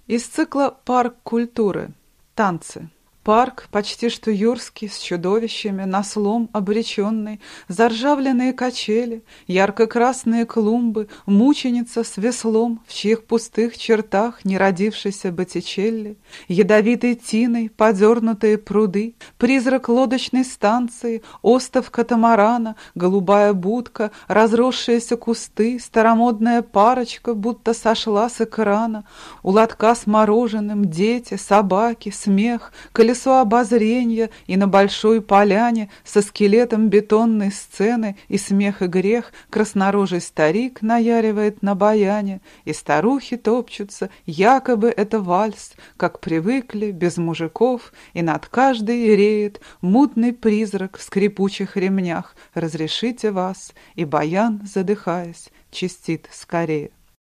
Из цикла «Парк культуры». Танцы. Парк, почти что юрский, с чудовищами, на слом обреченный, заржавленные качели, ярко-красные клумбы, мученица с веслом, в чьих пустых чертах не родившийся Боттичелли, ядовитой тиной подернутые пруды, призрак лодочной станции, остов катамарана, голубая будка, разросшиеся кусты, старомодная парочка, будто сошла с экрана, у лотка с мороженым, дети, собаки, смех, колесо обозрения, и на большой поляне со скелетом бетонной сцены и смех и грех краснорожий старик наяривает на баяне, и старухи топчутся, якобы это вальс, как привыкли, без мужиков, и над каждой реет мутный призрак в скрипучих ремнях. Разрешите вас, и баян, задыхаясь, чистит скорее.